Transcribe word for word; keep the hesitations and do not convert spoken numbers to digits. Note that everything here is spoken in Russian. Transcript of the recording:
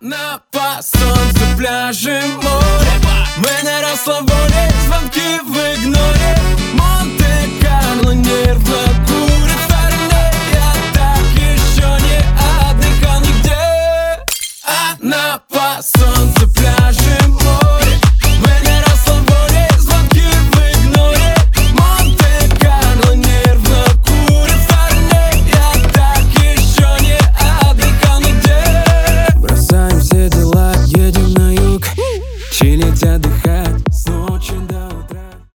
На по солнцу, пляжи, море. Мы на расслабоне, звонки в игноре. Монте-Карло, нервы.